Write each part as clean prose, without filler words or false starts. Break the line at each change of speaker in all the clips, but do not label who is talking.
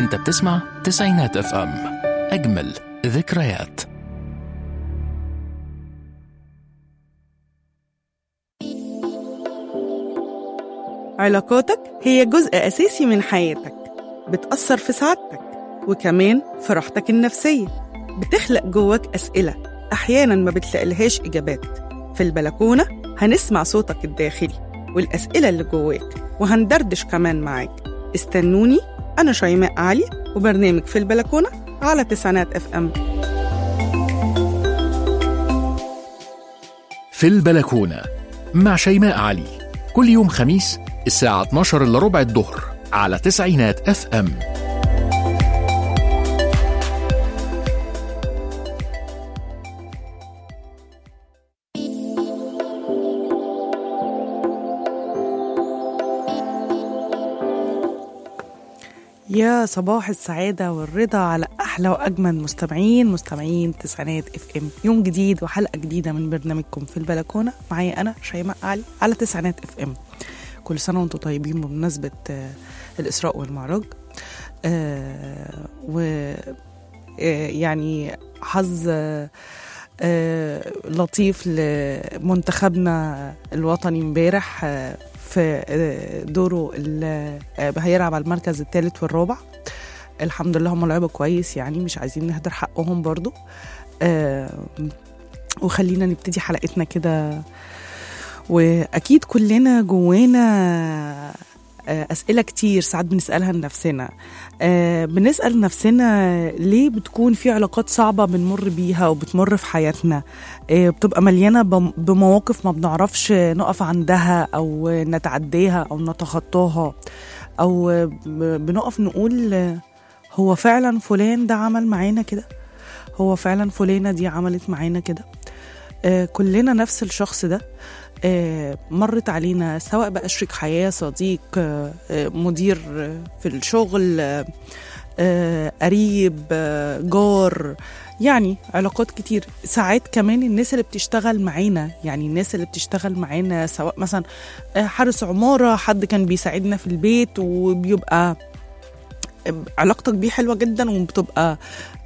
انت بتسمع تسعينات اف ام، اجمل ذكريات.
علاقاتك هي جزء أساسي من حياتك، بتأثر في سعادتك وكمان في راحتك النفسية. بتخلق جواك أسئلة أحياناً ما بتلاقيلهاش إجابات. في البلكونة هنسمع صوتك الداخلي والأسئلة اللي جواك، وهندردش كمان معاك. استنوني، أنا شيماء علي، وبرنامج في البلكونة على تسعينات اف ام.
في البلكونة مع شيماء علي، كل يوم خميس الساعة 12:15 الظهر على تسعينات اف ام.
يا صباح السعادة والرضا على أحلى وأجمل مستمعين تسعينات اف ام. يوم جديد وحلقة جديدة من برنامجكم في البلكونة، معايا أنا شيماء علي على تسعينات اف ام. كل سنة وانتم طيبين بمناسبة الإسراء والمعراج، ويعني حظ لطيف لمنتخبنا الوطني امبارح في دوره اللي هيلعب على المركز الثالث والرابع. الحمد لله هم لعبوا كويس، يعني مش عايزين نهدر حقهم برضو. وخلينا نبتدي حلقتنا كده، وأكيد كلنا جوانا أسئلة كتير ساعات بنسألها لنفسنا. بنسأل نفسنا ليه بتكون في علاقات صعبة بنمر بيها وبتمر في حياتنا، بتبقى مليانة بمواقف ما بنعرفش نقف عندها أو نتعديها أو نتخطاها، أو بنقف نقول هو فعلا فلان ده عمل معانا كده، هو فعلا فلانة دي عملت معانا كده. كلنا نفس الشخص ده مرت علينا، سواء بقى شريك حياة، صديق، مدير في الشغل، قريب، جار، يعني علاقات كتير. ساعات كمان الناس اللي بتشتغل معانا، يعني الناس اللي بتشتغل معانا سواء مثلا حارس عمارة، حد كان بيساعدنا في البيت وبيبقى علاقتك بيه حلوة جدا، وبتبقى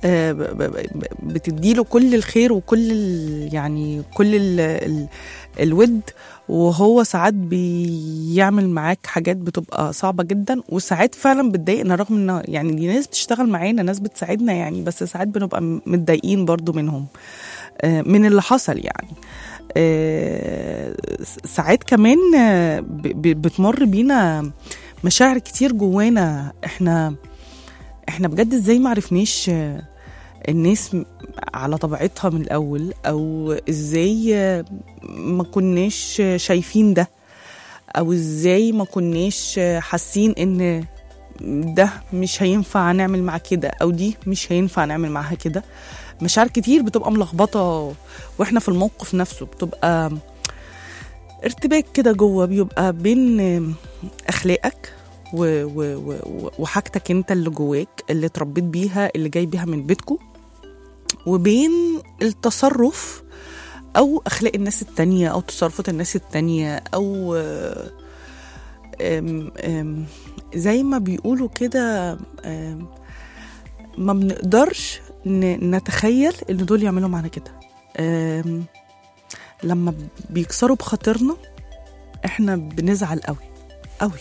بتديله كل الخير وكل يعني كل الود، وهو ساعات بيعمل معاك حاجات بتبقى صعبة جدا، وساعات فعلا بتضايقنا، رغم ان يعني دي ناس بتشتغل معانا، ناس بتساعدنا يعني، بس ساعات بنبقى متضايقين برضو منهم من اللي حصل يعني. ساعات كمان بتمر بينا مشاعر كتير جوانا، احنا بجد ازاي معرفناش الناس على طبيعتها من الأول، أو ازاي ما كناش شايفين ده، أو ازاي ما كناش حاسين ان ده مش هينفع نعمل معاه كده، أو دي مش هينفع نعمل معاها كده. مشاعر كتير بتبقى ملخبطة واحنا في الموقف نفسه، بتبقى ارتباك كده جوه، بيبقى بين أخلاقك وحاجتك انت اللي جواك، اللي اتربيت بيها، اللي جاي بيها من بيتكو، وبين التصرف او اخلاق الناس التانية او تصرفات الناس التانية، او زي ما بيقولوا كده ما بنقدرش نتخيل ان دول يعملوا معنا كده. لما بيكسروا بخاطرنا احنا بنزعل قوي قوي.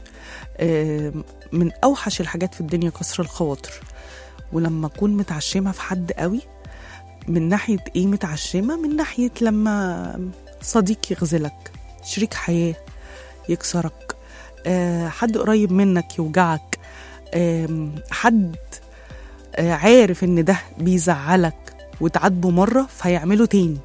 من أوحش الحاجات في الدنيا كسر الخواطر. ولما أكون متعشمة في حد قوي، من ناحية إيه متعشمة؟ من ناحية لما صديق يغزلك، شريك حياة يكسرك، حد قريب منك يوجعك، حد عارف إن ده بيزعلك وتعاتبه مرة فيعمله تاني،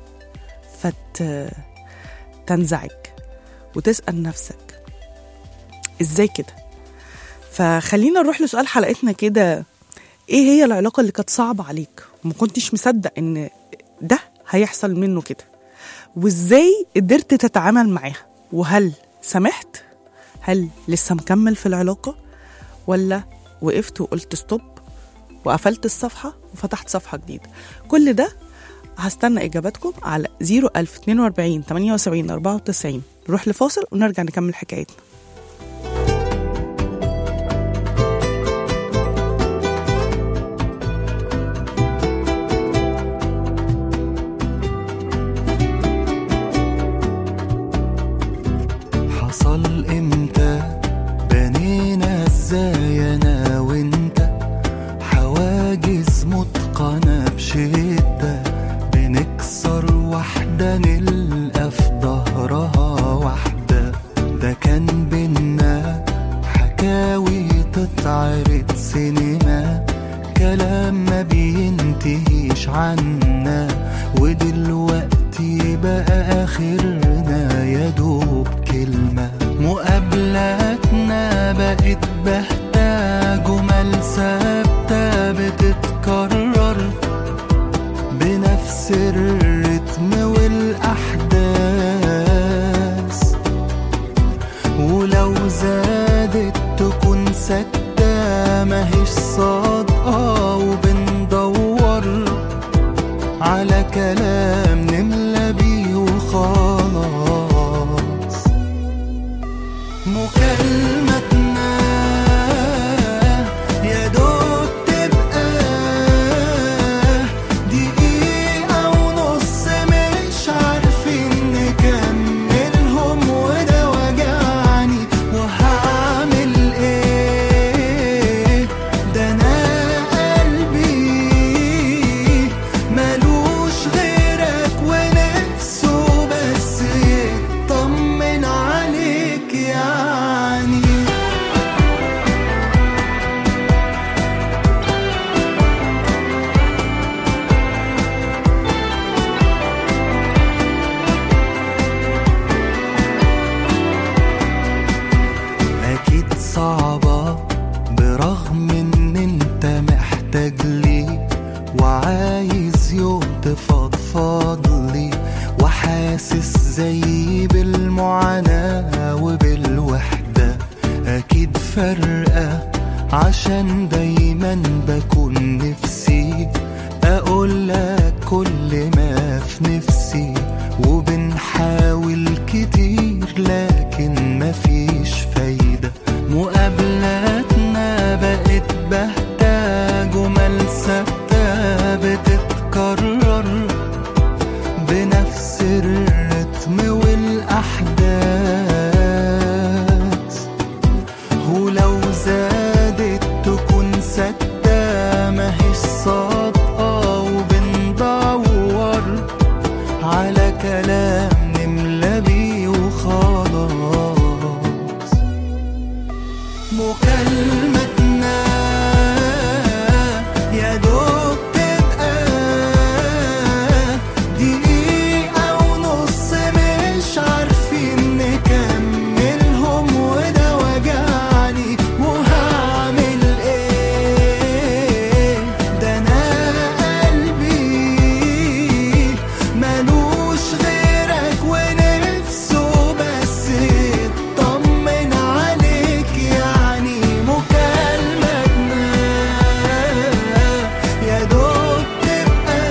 فتنزعج وتسأل نفسك إزاي كده. فخلينا نروح لسؤال حلقتنا كده، ايه هي العلاقة اللي كانت صعبة عليك وما كنتش مصدق ان ده هيحصل منه كده، وازاي قدرت تتعامل معاها؟ وهل سمحت؟ هل لسه مكمل في العلاقة، ولا وقفت وقلت ستوب وقفلت الصفحة وفتحت صفحة جديدة؟ كل ده هستنى إجاباتكم على 01042 78 94. نروح لفاصل ونرجع نكمل حكايتنا.
حصل امتى؟ بنينا ازاي انا وانت حواجز متقنة بشدة، بنكسر واحدة نلقى في ظهرها واحدة. ده كان بينا حكاوي تتعرض سينما، كلام ما بينتهيش عنا، ودلوقتي بقى آخرنا يا دوب كلمة. مقابلاتنا بقت بهتة، جمل ثابتة بتتكرر بنفس الرتم والأحداث، ولو زادت تكون سكتة ماهيش صادقة، وبندور على كلام نملى بيه وخلاص. مكالمتنا يا دوب تبقى دقيقة ونص، مش عارفين نكملهم، وده وجعني وهعمل ايه؟ ده انا قلبي ملوش غيرك ونفسه بس يطمن عليك يعني. أكيد صعبة برغم إن أنت محتاج لي، وعايز يوم تفضفض لي، وحاسس زي بالمعاناة وبالوحدة. أكيد فرقة عشان دايما بكون نفسي أقولك كل ما في نفسي، وبنحاول كتير لكن مفيش فايدة. مقابلاتنا بقت بهتة، جمل ثابتة بتتكرر بنفس الرتم والأحداث، ولو زادت تكون سكتة ماهيش صادقة، وبندور على كلام نملى بيه وخلاص. مكالمتنا يا دوب تبقى دقيقة ونص، مش عارفين نكملهم، وده وجعني وهعمل ايه؟ ده انا قلبي ملوش غيرك ونفسه بس يطمن عليك يعني. مكالمتنا يا دوب تبقى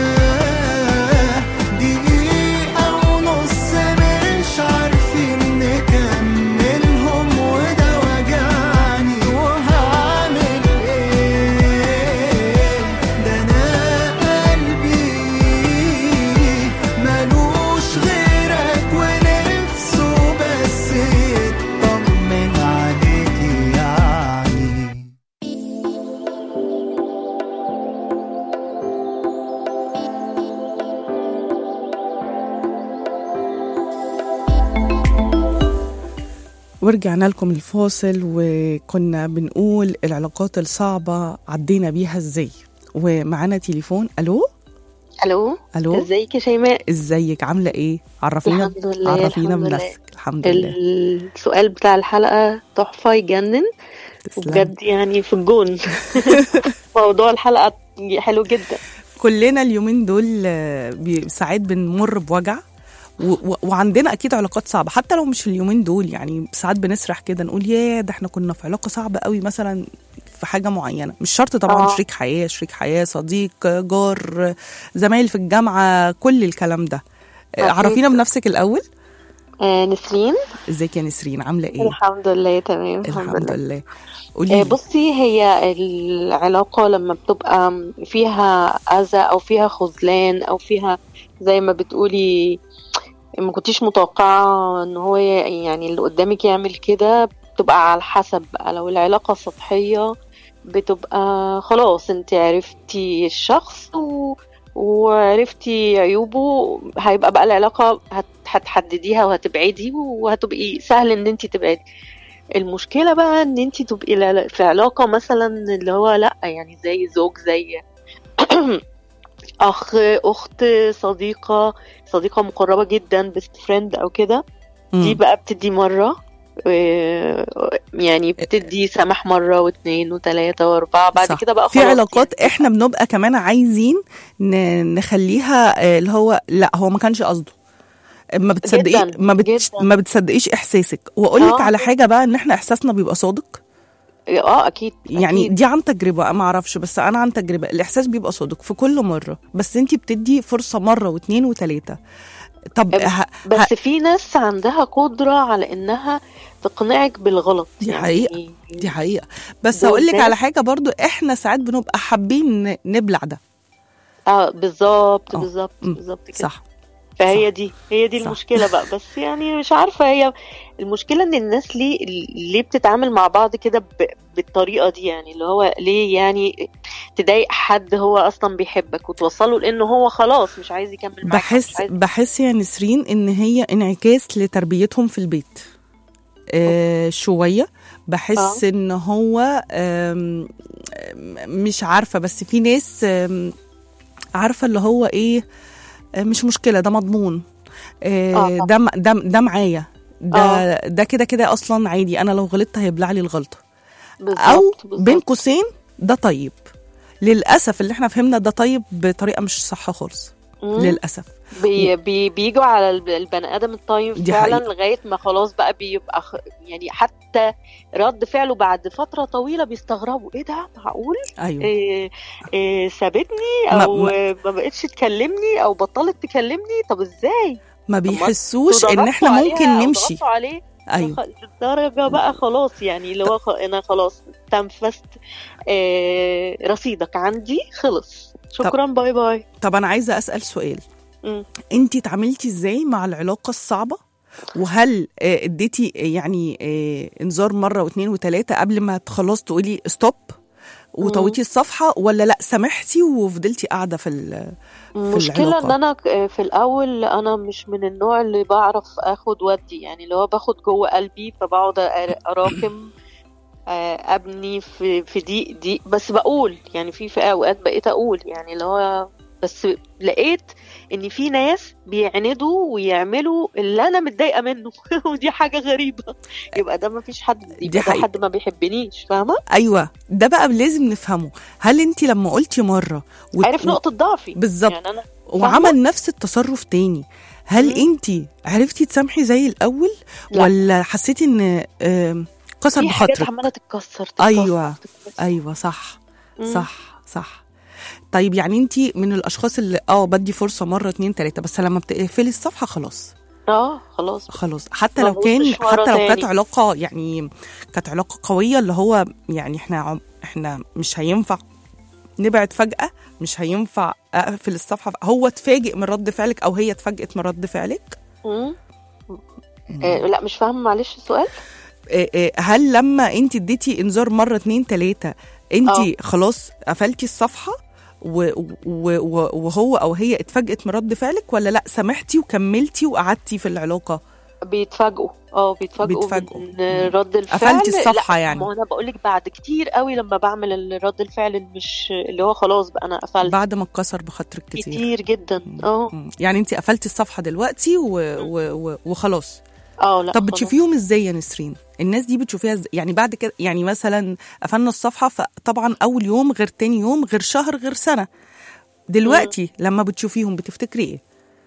دقيقة ونص، مش عارفين نكملهم، وده وجعني وهعمل ايه؟ ده انا قلبي ملوش غيرك ونفسه بس يطمن عليك يعني.
ورجعنا لكم الفاصل، وكنا بنقول العلاقات الصعبة عدينا بيها ازاي. ومعانا تليفون. الو
الو
الو،
ازيك يا شيماء؟
ازيك عاملة ايه؟ عرفينا
الحمد لله
عرفينا
الحمد لله.
بنفسك. الحمد لله.
السؤال بتاع الحلقة تحفة يجنن
تسلم.
وبجد يعني في الجون. موضوع الحلقة حلو جدا.
كلنا اليومين دول ساعات بنمر بوجع، وعندنا اكيد علاقات صعبه حتى لو مش اليومين دول. يعني ساعات بنسرح كده نقول يا ده احنا كنا في علاقه صعبه قوي مثلا في حاجه معينه، مش شرط طبعا شريك حياه صديق جار زمايل في الجامعه كل الكلام ده. عرفينا بنفسك الاول.
نسرين.
ازيك يا نسرين؟ عامله ايه؟
الحمد لله تمام.
الحمد لله. قولي.
بصي، هي العلاقه لما بتبقى فيها اذى او فيها خذلان او فيها زي ما بتقولي ما كنتيش متوقعة ان هو يعني اللي قدامك يعمل كده. بتبقى على حسب بقى، لو العلاقة سطحية بتبقى خلاص انت عرفتي الشخص وعرفتي عيوبه، هيبقى بقى العلاقة هتحدديها وهتبعدي وهتبقي سهل ان انت تبعدي. المشكلة بقى ان انت تبقي في علاقة مثلا اللي هو لا يعني زي زوج، زي اخ، اخت، صديقة مقربة جدا، بيست فريند او كده. دي بقى بتدي مرة، يعني بتدي سماح مرة واثنين وثلاثة واربعة، بعد كده بقى
في علاقات يعني احنا بنبقى كمان عايزين نخليها اللي هو لا هو ما كانش قصده، ما بتصدقيش احساسك. واقول لك على حاجة بقى، ان احنا احساسنا بيبقى صادق.
اكيد
يعني
أكيد.
دي عن تجربة، ما اعرفش، بس انا عن تجربة الاحساس بيبقى صادق في كل مرة، بس انتي بتدي فرصة مرة واثنين وثلاثة. طب
بس في ناس عندها قدرة على انها تقنعك بالغلط.
دي
يعني
حقيقة، دي حقيقة. بس اقول لك على حاجة برضو، احنا ساعات بنبقى حابين نبلع ده.
بالظبط كده.
صح.
فهي دي المشكلة بقى. بس يعني مش عارفة، هي المشكلة ان الناس ليه بتتعامل مع بعض كده بالطريقة دي، يعني اللي هو ليه يعني تضايق حد هو اصلا بيحبك وتوصله لانه هو خلاص مش عايز يكمل معاك.
بحس يا نسرين ان هي انعكاس لتربيتهم في البيت. شوية بحس ان هو مش عارفة، بس في ناس عارفة اللي هو ايه، مش مشكلة، ده مضمون، ده معايا، ده كده اصلا عادي، انا لو غلطت هيبلع لي الغلطة. او بين قوسين ده طيب. للأسف اللي احنا فهمنا ده طيب بطريقة مش صح خالص. للأسف
بيجوا على البني آدم الطيب فعلا لغاية ما خلاص بقى بيبقى يعني حتى رد فعله بعد فترة طويلة بيستغربوا، ايه ده معقول؟
أيوة.
سابتني او ما بقتش تكلمني او بطلت تكلمني، طب ازاي؟
ما بيحسوش ان احنا ممكن نمشي
عليه.
ايوه
الدرجة بقى خلاص، يعني اللي هو انا خلاص تنفست، رصيدك عندي خلص، شكرا، باي باي.
طب انا عايزة اسأل سؤال، انتي اتعاملتي ازاي مع العلاقة الصعبة؟ وهل اديتي يعني انذار مرة واثنين وثلاثة قبل ما خلاص تقولي ستوب وطويتي الصفحة، ولا لا سامحتي وفضلتي قاعدة في
المشكلة ان انا في الاول انا مش من النوع اللي بعرف اخد ودي، يعني اللي هو باخد جوه قلبي، فبقعد اراكم ابني في دي بس بقول يعني في اوقات بقيت اقول يعني اللي هو، بس لقيت ان في ناس بيعندوا ويعملوا اللي انا متضايقه منه ودي حاجه غريبه. يبقى ده ما فيش حد، يبقى ده حد ما بيحبنيش، فاهمه؟
ايوه، ده بقى لازم نفهمه. هل انت لما قلتي مره
عارف نقطه ضعفي
بالظبط يعني أنا وعمل نفس التصرف تاني، هل انت عرفتي تسامحي زي الاول؟ لا. ولا حسيتي ان كسر بخاطرك؟ في
حاجات عماله تتكسر.
ايوه صح. صح. طيب يعني انتي من الاشخاص اللي بدي فرصه مره 2 3، بس لما بتقفلي الصفحه خلاص خلاص حتى لو كانت علاقه، يعني كانت علاقه قويه، اللي هو يعني احنا مش هينفع نبعد فجاه، مش هينفع اقفل الصفحه. هو اتفاجئ من رد فعلك او هي اتفاجئت من رد فعلك؟
لا مش فاهم، معلش السؤال.
هل لما انتي اديتي انذار مره 2 3 انتي خلاص قفلتي الصفحه وهو او هي اتفاجئت من رد فعلك، ولا لا سامحتي وكملتي وقعدتي في العلاقه؟
بيتفاجئوا من رد الفعل.
قفلتي الصفحه يعني؟
ما انا بقولك بعد كتير قوي لما بعمل رد الفعل مش اللي هو خلاص بقى انا قفلت،
بعد ما اتكسر بخاطرك
كتير جدا.
يعني انت قفلتي الصفحه دلوقتي وخلاص.
لا.
طب بتشوفيهم ازاي يا نسرين؟ الناس دي بتشوفيها ازاي؟ يعني بعد كده، يعني مثلا قفلنا الصفحه، فطبعا اول يوم غير تاني يوم غير شهر غير سنه. دلوقتي لما بتشوفيهم بتفتكري ايه؟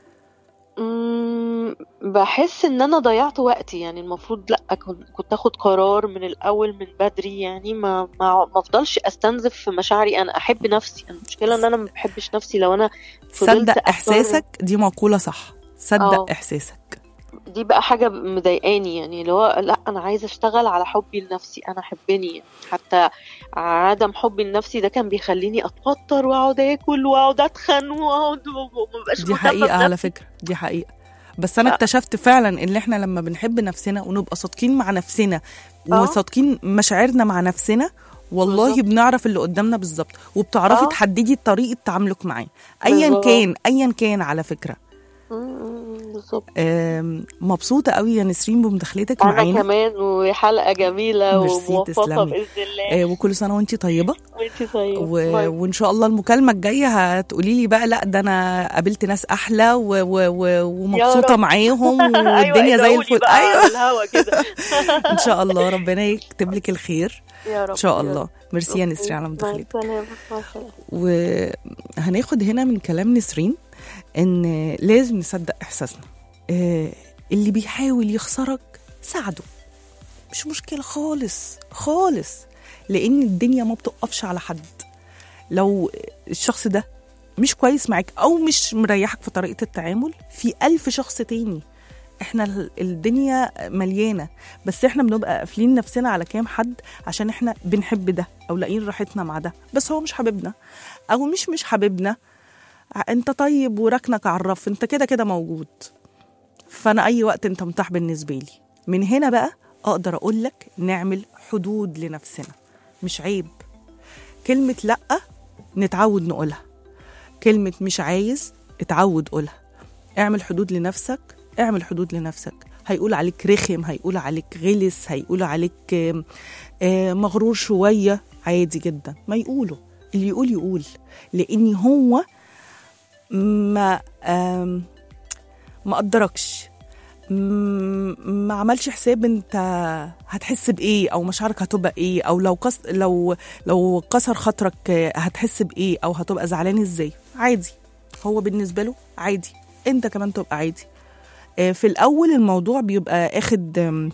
بحس ان انا ضيعت وقتي، يعني المفروض لا كنت اخد قرار من الاول من بدري، يعني ما افضلش استنزف في مشاعري. انا احب نفسي، المشكله ان انا ما بحبش نفسي. لو انا
صدق احساسك، دي مقوله صح، صدق احساسك.
دي بقى حاجة مضايقاني، يعني اللي هو لا أنا عايزة أشتغل على حبي لنفسي، أنا حبني. حتى عدم حبي لنفسي ده كان بيخليني أتوتر وأقعد أكل وأقعد أتخن وأقعد ومبقاش.
دي حقيقة على فكرة، دي حقيقة. بس انا اكتشفت فعلا ان احنا لما بنحب نفسنا ونبقى صادقين مع نفسنا وصادقين مشاعرنا مع نفسنا، والله بالزبط. بنعرف اللي قدامنا بالظبط، وبتعرفي تحددي طريقه تعاملك معاه ايا كان على فكره.
بالظبط.
مبسوطه قوي يا نسرين بمداخلتك معانا.
انا كمان، وحلقه جميله وموفقه باذن الله.
وكل سنه وانتي طيبه.
وانتي طيبه.
وان شاء الله المكالمه الجايه هتقولي لي بقى لا ده انا قابلت ناس احلى ومبسوطه معاهم والدنيا زي الفل.
ايوه الهوا كده.
ان شاء الله ربنا يكتب لك الخير
يا رب
ان شاء الله. ميرسي يا نسرين على مداخلتك. وهناخد هنا من كلام نسرين ان لازم نصدق احساسنا. اللي بيحاول يخسرك ساعده، مش مشكله خالص خالص، لان الدنيا ما بتقفش على حد. لو الشخص ده مش كويس معاك او مش مريحك في طريقه التعامل، في 1000 شخص تاني. احنا الدنيا مليانه، بس احنا بنبقى قافلين نفسنا على كام حد عشان احنا بنحب ده او لاقيين راحتنا مع ده، بس هو مش حاببنا او مش حاببنا. انت طيب وركنك على الرف، انت كده كده موجود، فانا اي وقت انت متاح بالنسبه لي. من هنا بقى اقدر اقول لك نعمل حدود لنفسنا، مش عيب. كلمه لا نتعود نقولها، كلمه مش عايز اتعود قولها. اعمل حدود لنفسك، اعمل حدود لنفسك. هيقول عليك رخم، هيقول عليك غلس، هيقول عليك مغرور شويه، عادي جدا، ما يقوله. اللي يقول لاني هو ما قدركش، ما عملش حساب انت هتحس بايه او مشاعرك هتبقى ايه، او لو كسر خاطرك هتحس بايه او هتبقى زعلان ازاي. عادي، هو بالنسبه له عادي، انت كمان تبقى عادي. في الاول الموضوع بيبقى اخد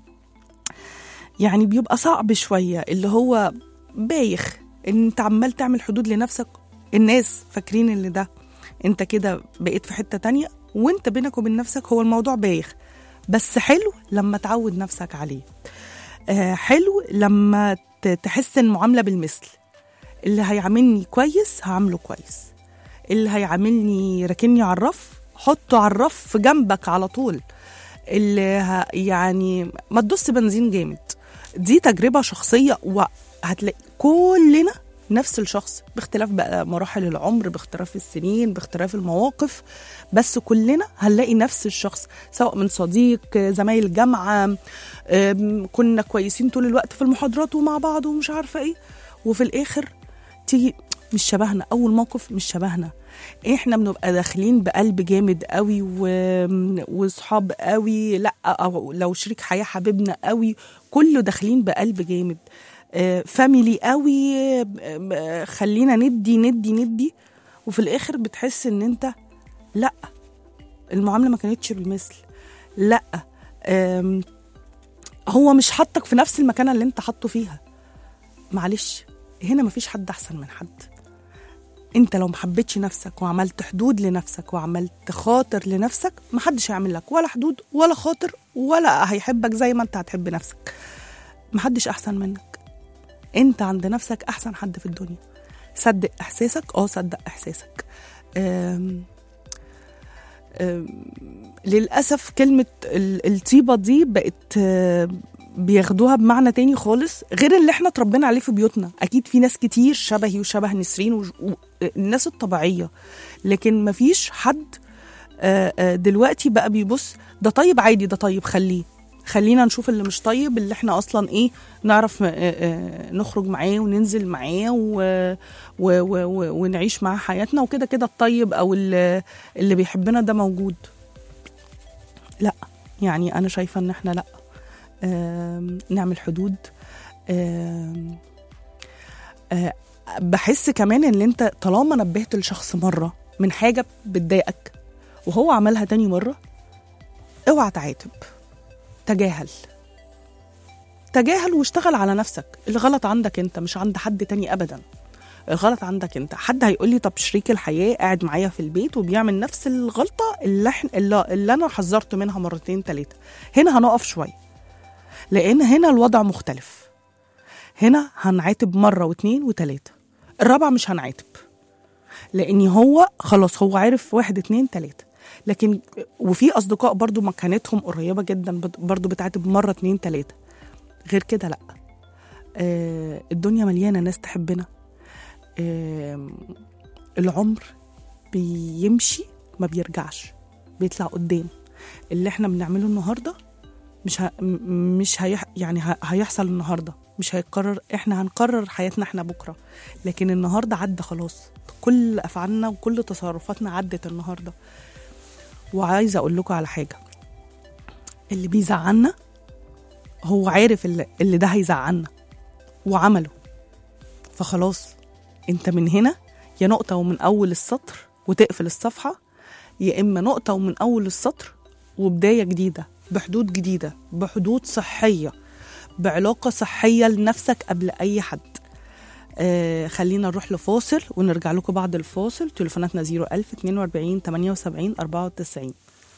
يعني بيبقى صعب شويه، اللي هو بايخ ان انت عمال تعمل حدود لنفسك. الناس فاكرين ان ده انت كده بقيت في حته تانية، وانت بينك وبين نفسك هو الموضوع بايخ. بس حلو لما تعود نفسك عليه. حلو لما تحس ان المعامله بالمثل. اللي هيعاملني كويس هعامله كويس، اللي هيعاملني راكني على الرف حطه على الرف في جنبك على طول. اللي يعني ما تدوس بنزين جامد. دي تجربه شخصيه، وهتلاقي كلنا نفس الشخص باختلاف بقى مراحل العمر، باختلاف السنين، باختلاف المواقف، بس كلنا هنلاقي نفس الشخص، سواء من صديق، زمايل جامعة، كنا كويسين طول الوقت في المحاضرات ومع بعض ومش عارفة ايه، وفي الآخر تيجي مش شبهنا. أول موقف مش شبهنا. احنا بنبقى داخلين بقلب جامد قوي وصحاب قوي، لا أو لو شريك حياة حبيبنا قوي، كله داخلين بقلب جامد، فاميلي قوي، خلينا ندي، وفي الاخر بتحس ان انت لا، المعامله ما كانتش بالمثل. لا، هو مش حطك في نفس المكانه اللي انت حطه فيها. معلش، هنا ما فيش حد احسن من حد. انت لو محبتش نفسك وعملت حدود لنفسك وعملت خاطر لنفسك، ما حدش هيعمل لك ولا حدود ولا خاطر ولا هيحبك زي ما انت هتحب نفسك. ما حدش احسن منك، انت عند نفسك احسن حد في الدنيا. صدق احساسك، صدق احساسك. للاسف كلمه الطيبه دي بقت بياخدوها بمعنى تاني خالص غير اللي احنا اتربينا عليه في بيوتنا. اكيد في ناس كتير شبهي وشبه نسرين والناس الطبيعيه، لكن مفيش حد دلوقتي بقى بيبص ده طيب عادي، ده طيب خلينا نشوف اللي مش طيب، اللي احنا اصلا نعرف نخرج معاه وننزل معاه ونعيش معاه حياتنا، وكده كده الطيب او اللي بيحبنا ده موجود. لا، يعني انا شايفه ان احنا لا، نعمل حدود. بحس كمان ان انت طالما نبهت الشخص مره من حاجه بتضايقك وهو عملها تاني مره، اوعى تعاتب، تجاهل واشتغل على نفسك. الغلط عندك انت، مش عند حد تاني ابدا. الغلط عندك انت. حد هيقولي طب شريك الحياة قاعد معايا في البيت وبيعمل نفس الغلطة اللي انا حذرت منها 2 3، هنا هنقف شوية، لان هنا الوضع مختلف. هنا هنعاتب 1 و2 و3، الرابعة مش هنعاتب، لان هو خلاص هو عارف 1 2 3. لكن وفي اصدقاء برضو مكانتهم قريبه جدا برضو بتعاتب مره 2 3. غير كده لا. الدنيا مليانه ناس تحبنا. العمر بيمشي ما بيرجعش، بيطلع قدام. اللي احنا بنعمله النهارده مش هيحصل النهارده، مش هيتكرر. احنا هنقرر حياتنا احنا بكره، لكن النهارده عدى خلاص. كل افعالنا وكل تصرفاتنا عدت النهارده. وعايزه اقول لكم على حاجه، اللي بيزعلنا هو عارف اللي ده هيزعلنا وعمله، فخلاص انت من هنا يا نقطه ومن اول السطر وتقفل الصفحه، يا اما نقطه ومن اول السطر وبدايه جديده بحدود جديده، بحدود صحيه، بعلاقه صحيه لنفسك قبل اي حد. خلينا نروح لفاصل ونرجع لكم بعد الفاصل. تليفوناتنا 01000 42 78 94.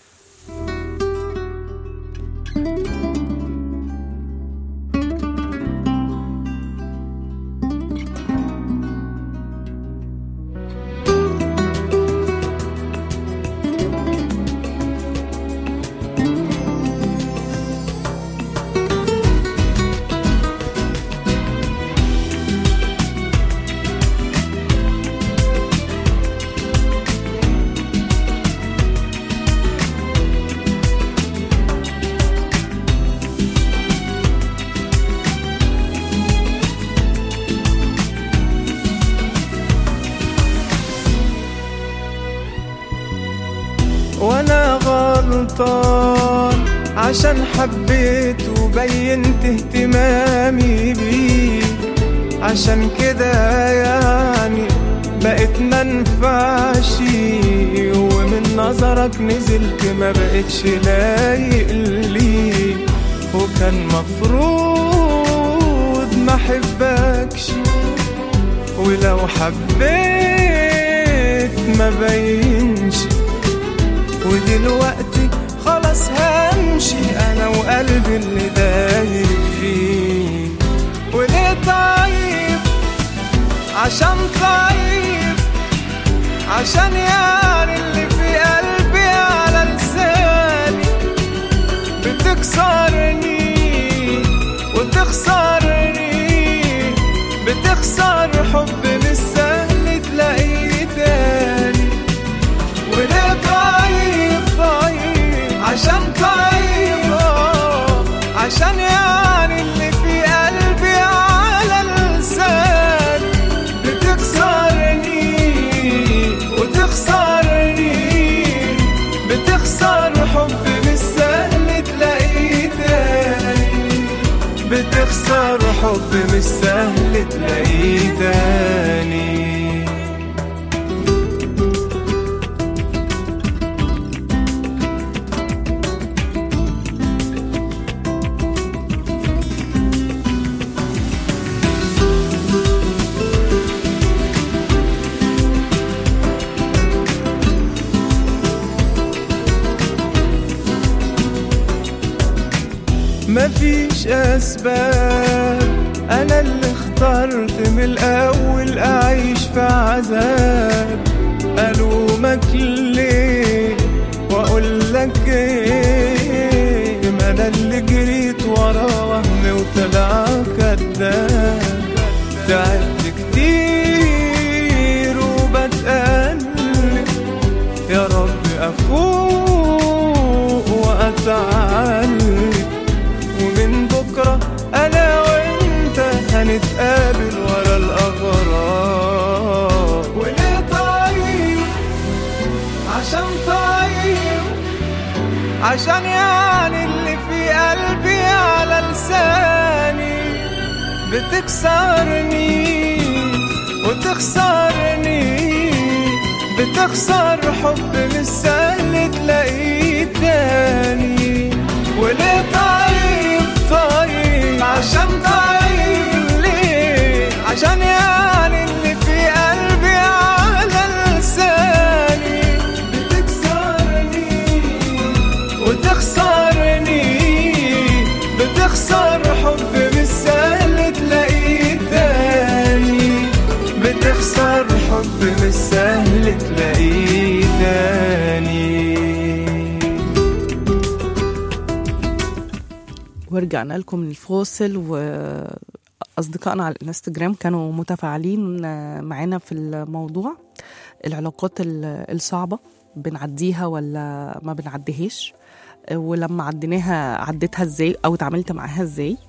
وانا غلطان عشان حبيت وبينت اهتمامي بيك، عشان كده يعني بقيت منفعش، ومن نظرك نزلت ما بقتش لايق ليك، وكان مفروض ما حبكش، ولو حبيت ما بينش، ودلوقتي خلاص همشي انا وقلبي اللي دايب فيه. وليه طيب؟ عشان طيب، عشان يعني اللي في قلبي على لساني بتكسرني وتخسرني، بتخسر حب مش سهل تلاقيه تاني. وليه طيب؟ عشان طيب، عشان يعني اللي في قلبي على لسان بتكسرني وتخسرني، بتخسر حب مش سهل تلاقيه تاني، بتخسر حب مش سهل تلاقيه تاني. مفيش أسباب، أنا اللي اخترت من الأول أعيش في عذاب. ألومك ليه وأقول لك إيه؟ ما أنا اللي جريت ورا وهمي وطلع كداب. تعبت كتير وبتقلب، يا رب أفوق وأتعلم، ومن بكرة أنا وإنت هنتقابل ورا الأغراب. وليه طيب؟ عشان طيب، عشان يعني اللي في قلبي على لساني بتكسرني وتخسرني، بتخسر حب مش سهل تلاقيه تاني. وليه طيب؟ عشان طيب ليه؟ عشان يعني اللي في قلبي على لساني بتكسرني وتخسرني، بتخسر حب مش سهل تلاقيه تاني، بتخسر حب مش سهل تلاقيه تاني.
ورجعنا لكم من الفاصل، وأصدقائنا على الانستجرام كانوا متفاعلين معنا في الموضوع العلاقات الصعبة بنعديها ولا ما بنعديهاش، ولما عديناها عديتها ازاي او اتعاملت معاها ازاي.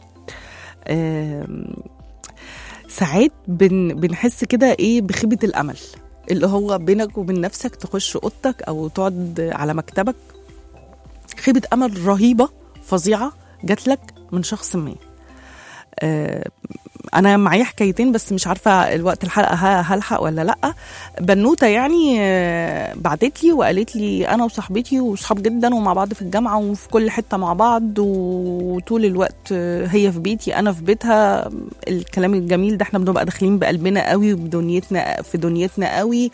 ساعات بنحس كده ايه بخيبة الامل، اللي هو بينك وبين نفسك تخش اوضتك او تقعد على مكتبك، خيبة امل رهيبة فظيعة جات لك من شخص ما. انا معايا حكايتين بس مش عارفه الوقت الحلقه هلحق ولا لا. بنوته يعني بعتت لي وقالت لي انا وصاحبتي وصحاب جدا ومع بعض في الجامعه وفي كل حته مع بعض وطول الوقت هي في بيتي انا في بيتها. الكلام الجميل ده احنا بنبقى داخلين بقلبنا قوي وبدنيتنا في دنيتنا قوي،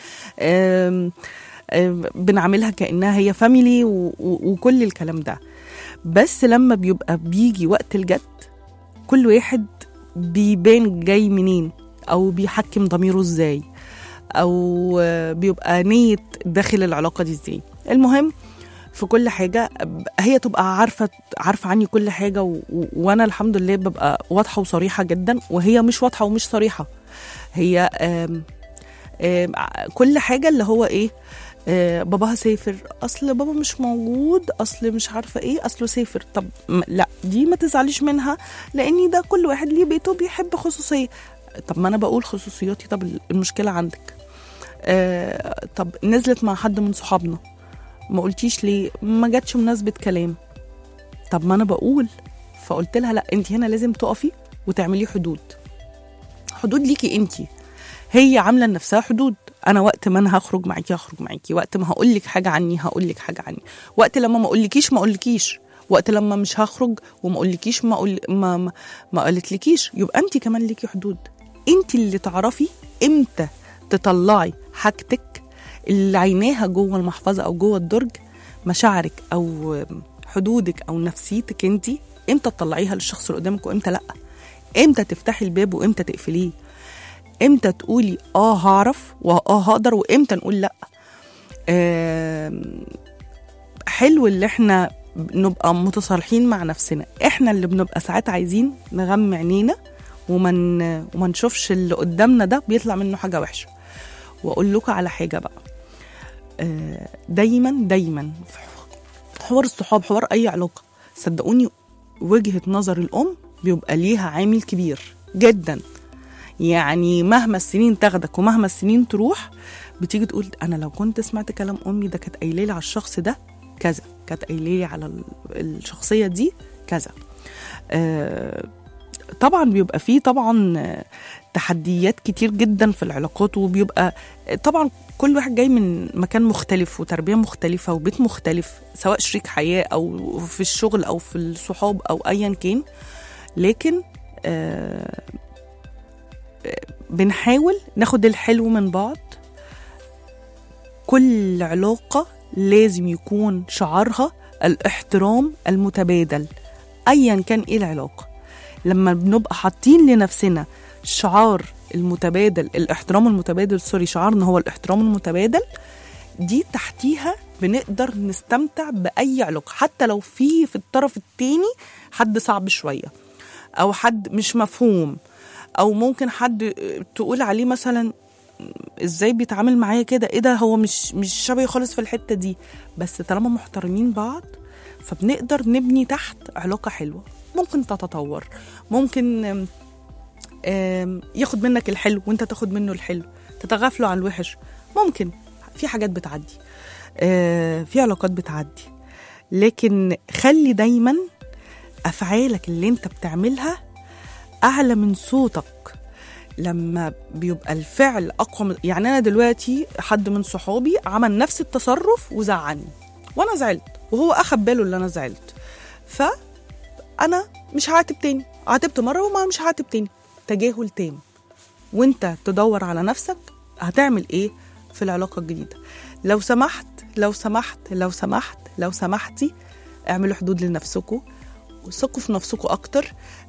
بنعملها كأنها هي فاميلي وكل الكلام ده. بس لما بيجي وقت الجد كل واحد بيبان جاي منين او بيحكم ضميره ازاي او بيبقى نية داخل العلاقة دي ازاي. المهم في كل حاجة هي تبقى عارفة عني كل حاجة وانا الحمد لله ببقى واضحة وصريحة جدا، وهي مش واضحة ومش صريحة. هي كل حاجة اللي هو ايه، باباها سافر، اصل بابا مش موجود، اصل مش عارفه ايه، اصله سافر. طب لا دي ما تزعليش منها لاني ده كل واحد ليه بيته بيحب خصوصيه. طب ما انا بقول خصوصياتي، طب المشكله عندك. طب نزلت مع حد من صحابنا ما قلتيش ليه؟ ما جاتش مناسبه كلام. طب ما انا بقول. فقلت لها لا انت هنا لازم تقفي وتعملي حدود ليكي انت. هي عامله لنفسها حدود. انا وقت ما انا هخرج معاكي هخرج معاكي، وقت ما هقول لك حاجه عني هقول لك حاجه عني، وقت لما ما اقولكيش، وقت لما مش هخرج وما اقولكيش ما قالتلكيش. يبقى انت كمان ليكي حدود. انت اللي تعرفي امتى تطلعي حاجتك اللي عيناها جوه المحفظه او جوه الدرج، مشاعرك او حدودك او نفسيتك انت امتى تطلعيها للشخص اللي قدامك وامتى لا، امتى تفتحي الباب وامتى تقفليه، امتى تقولي هعرف هقدر وامتى نقول لا. حلو اللي احنا نبقى متصالحين مع نفسنا. احنا اللي بنبقى ساعات عايزين نغمى عينينا وما نشوفش اللي قدامنا ده بيطلع منه حاجة وحشة. واقول لكم على حاجة بقى، دايما في حوار الصحاب، حوار اي علاقة، صدقوني وجهة نظر الام بيبقى ليها عامل كبير جدا. يعني مهما السنين تاخدك ومهما السنين تروح بتيجي تقول انا لو كنت سمعت كلام امي ده كانت قايله لي على الشخص ده كذا، كانت قايله لي على الشخصيه دي كذا. طبعا بيبقى فيه طبعا تحديات كتير جدا في العلاقات، وبيبقى طبعا كل واحد جاي من مكان مختلف وتربيه مختلفه وبيت مختلف، سواء شريك حياه او في الشغل او في الصحاب او ايا كان. لكن بنحاول ناخد الحلو من بعض. كل علاقة لازم يكون شعارها الاحترام المتبادل ايا كان ايه العلاقة. لما بنبقى حاطين لنفسنا شعار المتبادل، الاحترام المتبادل، شعارنا هو الاحترام المتبادل، دي تحتيها بنقدر نستمتع بأي علاقة. حتى لو في الطرف التاني حد صعب شوية او حد مش مفهوم، او ممكن حد تقول عليه مثلا ازاي بيتعامل معايا كده، ايه ده هو مش شبهي خالص في الحتة دي، بس طالما محترمين بعض فبنقدر نبني تحت علاقة حلوة. ممكن تتطور، ممكن ياخد منك الحلو وانت تاخد منه الحلو، تتغافلوا عن الوحش. ممكن في حاجات بتعدي، في علاقات بتعدي، لكن خلي دايما افعالك اللي انت بتعملها أعلى من صوتك. لما بيبقى الفعل أقوى يعني أنا دلوقتي حد من صحابي عمل نفس التصرف وزعلني وأنا زعلت وهو أخد باله اللي أنا زعلت، فأنا مش هعاتب تاني. عاتبت مرة وما مش هعاتب تاني، تجاهل تام. وانت تدور على نفسك هتعمل ايه في العلاقة الجديدة. لو سمحتي اعملوا حدود لنفسكم، وثقوا في نفسكم أكتر.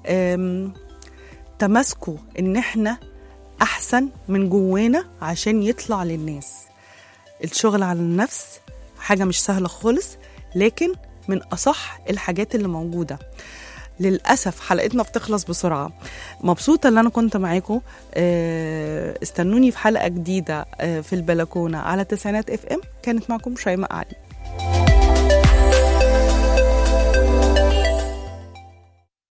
تمسكوا ان احنا احسن من جوانا عشان يطلع للناس. الشغل على النفس حاجة مش سهلة خالص، لكن من اصح الحاجات اللي موجودة. للأسف حلقتنا بتخلص بسرعة. مبسوطة اللي أنا كنت معاكم. استنوني في حلقة جديدة في البلكونة على تسعينات FM. كانت معكم شيماء علي.